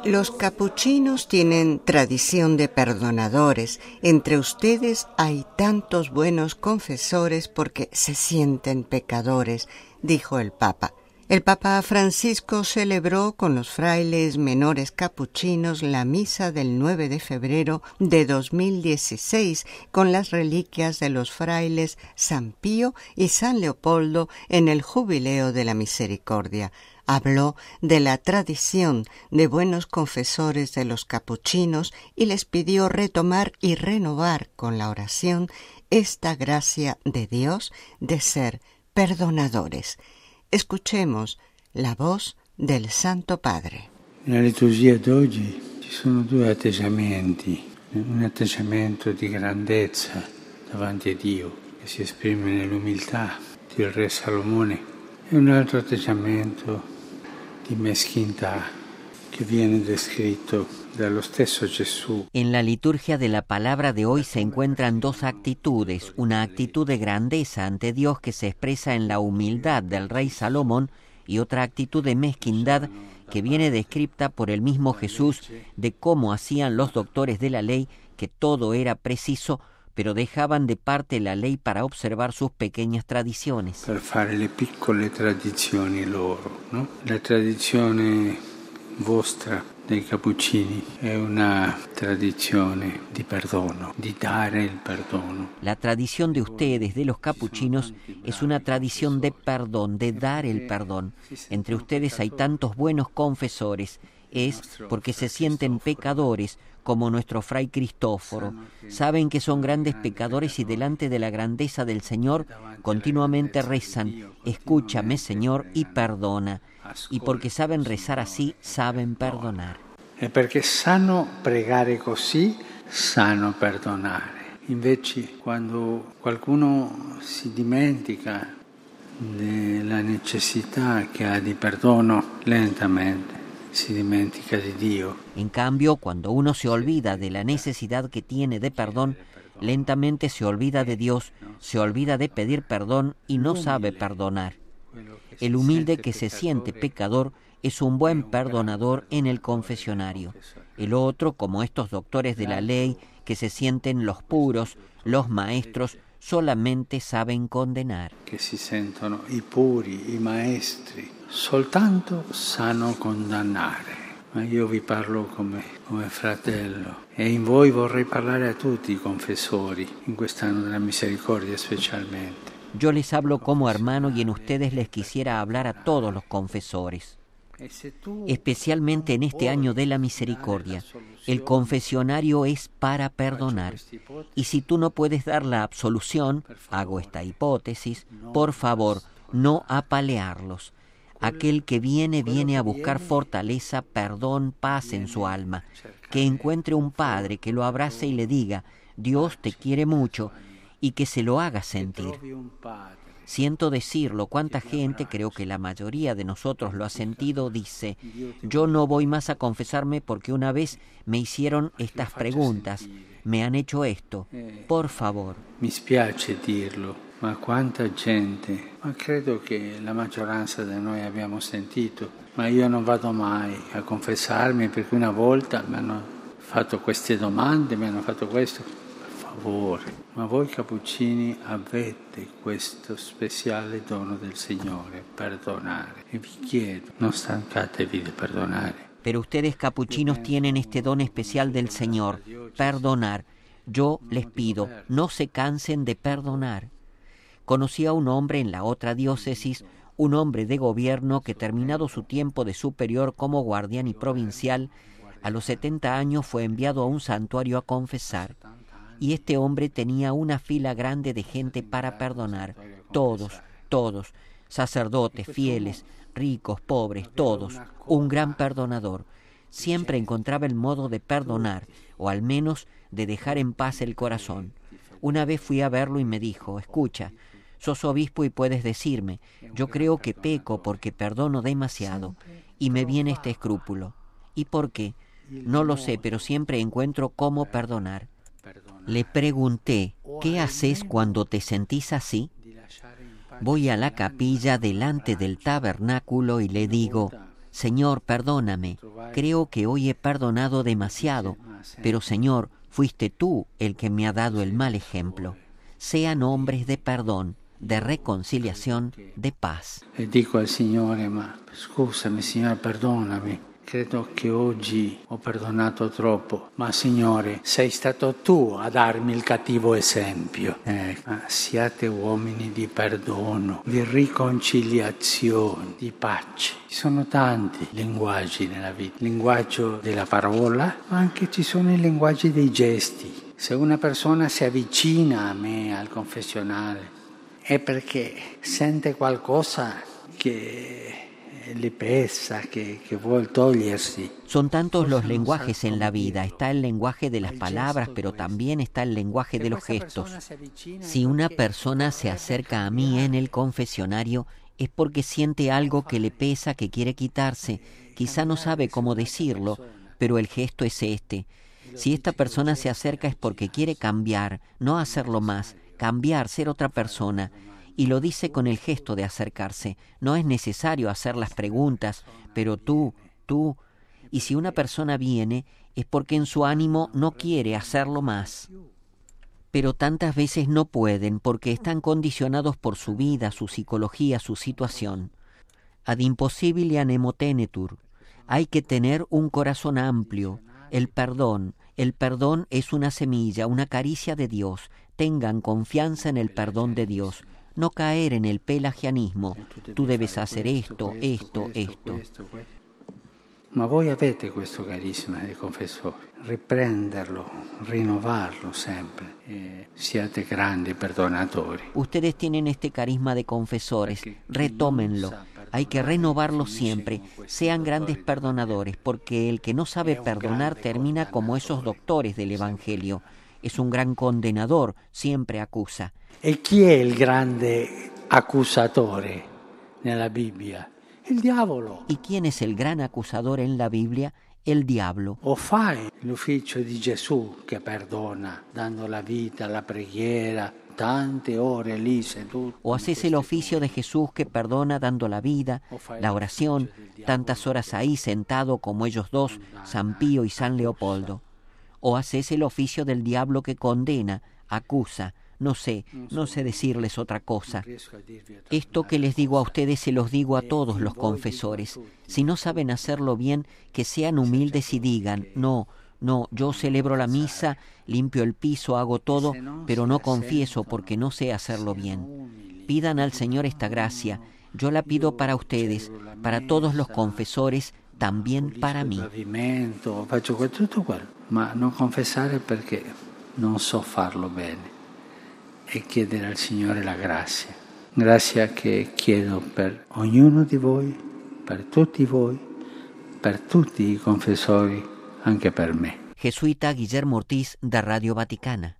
Los capuchinos tienen tradición de perdonadores. Entre ustedes hay tantos buenos confesores porque se sienten pecadores, dijo el Papa. El Papa Francisco celebró con los frailes menores capuchinos la misa del 9 de febrero de 2016 con las reliquias de los frailes San Pío y San Leopoldo en el Jubileo de la Misericordia. Habló de la tradición de buenos confesores de los capuchinos y les pidió retomar y renovar con la oración esta gracia de Dios de ser perdonadores. Escuchemos la voz del Santo Padre. Nella liturgia d'oggi ci sono due atteggiamenti, un atteggiamento di grandezza davanti a Dio che si esprime nell'umiltà del re Salomone e un altro atteggiamento di meschinità che viene descritto dallo stesso Gesù. En la liturgia de la palabra de hoy se encuentran dos actitudes, una actitud de grandeza ante Dios que se expresa en la humildad del rey Salomón y otra actitud de mezquindad que viene descrita por el mismo Jesús de cómo hacían los doctores de la ley, que todo era preciso, pero dejaban de parte la ley para observar sus pequeñas tradiciones. Per fare le piccole tradizioni loro, no? La tradizione vostra dei Cappuccini è una tradizione di perdono, di dare il perdono. La tradición de ustedes, de los capuchinos, es una tradición de perdón, de dar el perdón. Entre ustedes hay tantos buenos confesores. Es porque se sienten pecadores, como nuestro fray Cristóforo. Saben que son grandes pecadores y delante de la grandeza del Señor continuamente rezan: escúchame, Señor, y perdona. Y porque saben rezar así, saben perdonar. E perché sanno pregare così, sanno perdonare. Invece quando qualcuno si dimentica della necessità che ha di perdono, lentamente si dimentica di Dio. En cambio, cuando uno se olvida de la necesidad que tiene de perdón, lentamente se olvida de Dios, se olvida de pedir perdón y no sabe perdonar. El humilde que se siente pecador es un buen perdonador en el confesionario. El otro, como estos doctores de la ley que se sienten los puros, los maestros, solamente saben condenar. Che si sentono i puri, i maestri, soltanto sanno condannare. Ma io vi parlo come fratello e in voi vorrei parlare a tutti i confessori, in quest'anno della misericordia specialmente. Yo les hablo como hermano y en ustedes les quisiera hablar a todos los confesores. Especialmente en este año de la misericordia, el confesionario es para perdonar. Y si tú no puedes dar la absolución, hago esta hipótesis, por favor, no apalearlos. Aquel que viene a buscar fortaleza, perdón, paz en su alma. Que encuentre un padre que lo abrace y le diga: Dios te quiere mucho, y que se lo haga sentir. Siento decirlo, cuánta gente, creo que la mayoría de nosotros lo ha sentido, dice: yo no voy más a confesarme porque una vez me hicieron estas preguntas, me han hecho esto, por favor. Mi spiace dirlo, ma quanta gente, ma credo che la maggioranza di noi abbiamo sentito, ma io non vado mai a confessarmi perché una volta mi hanno fatto queste domande, mi hanno fatto questo. Ma voi Cappuccini avete questo speciale dono del Signore, perdonare. E vi chiedo, non stancatevi di perdonare. Pero ustedes capuchinos tienen este don especial del Señor, perdonar. Yo les pido, no se cansen de perdonar. Conocí a un hombre en la otra diócesis, un hombre de gobierno que, terminado su tiempo de superior como guardián y provincial, a los 70 años fue enviado a un santuario a confesar. Y este hombre tenía una fila grande de gente para perdonar, todos, sacerdotes, fieles, ricos, pobres, todos, un gran perdonador. Siempre encontraba el modo de perdonar, o al menos de dejar en paz el corazón. Una vez fui a verlo y me dijo: escucha, sos obispo y puedes decirme, yo creo que peco porque perdono demasiado, y me viene este escrúpulo. ¿Y por qué? No lo sé, pero siempre encuentro cómo perdonar. Le pregunté: ¿qué haces cuando te sentís así? Voy a la capilla delante del tabernáculo y le digo: Señor, perdóname, creo que hoy he perdonado demasiado, pero Señor, fuiste tú el que me ha dado el mal ejemplo. Sean hombres de perdón, de reconciliación, de paz. E dico al Signore, ma scusami Signore, perdonami. Credo che oggi ho perdonato troppo, ma Signore, sei stato tu a darmi il cattivo esempio. Siate uomini di perdono, di riconciliazione, di pace. Ci sono tanti linguaggi nella vita, il linguaggio della parola, ma anche ci sono i linguaggi dei gesti. Se una persona si avvicina a me al confessionale è perché sente qualcosa che le pesa, que vuole togliersi. Son tantos los lenguajes en la vida. Está el lenguaje de las palabras, pero también está el lenguaje de los gestos. Si una persona se acerca a mí en el confesionario, es porque siente algo que le pesa, que quiere quitarse. Quizá no sabe cómo decirlo, pero el gesto es este. Si esta persona se acerca es porque quiere cambiar, no hacerlo más, cambiar, ser otra persona. Y lo dice con el gesto de acercarse. No es necesario hacer las preguntas, pero tú. Y si una persona viene, es porque en su ánimo no quiere hacerlo más. Pero tantas veces no pueden porque están condicionados por su vida, su psicología, su situación. Ad impossibilia nemo tenetur. Hay que tener un corazón amplio. El perdón es una semilla, una caricia de Dios. Tengan confianza en el perdón de Dios. No caer en el pelagianismo. Tú debes hacer esto. Ma voi avete questo carisma di confessore, riprenderlo, rinnovarlo sempre. Siate grandi perdonatori. Ustedes tienen este carisma de confesores, retómenlo. Hay que renovarlo siempre. Sean grandes perdonadores, porque el que no sabe perdonar termina como esos doctores del Evangelio. Es un gran condenador, siempre acusa. E chi è il grande accusatore nella Bibbia? Il diavolo. ¿Y quién es el gran acusador en la Biblia? El diablo. O fai l'ufficio di Gesù che perdona, dando la vita, la preghiera, tante ore lì seduto. O haces el oficio de Jesús que perdona dando la vida, la oración, tantas horas ahí sentado como ellos dos, San Pío y San Leopoldo. O haces el oficio del diablo que condena, acusa. No sé decirles otra cosa. Esto que les digo a ustedes se los digo a todos los confesores. Si no saben hacerlo bien, que sean humildes y digan, no, yo celebro la misa, limpio el piso, hago todo, pero no confieso porque no sé hacerlo bien. Pidan al Señor esta gracia. Yo la pido para ustedes, para todos los confesores, también para mí. Faccio tutto quello, ma non confessare perché non so farlo bene. E chiedere al Signore la grazia che chiedo per ognuno di voi, per tutti i confessori, anche per me. Jesuita Guillermo Ortiz, da Radio Vaticana.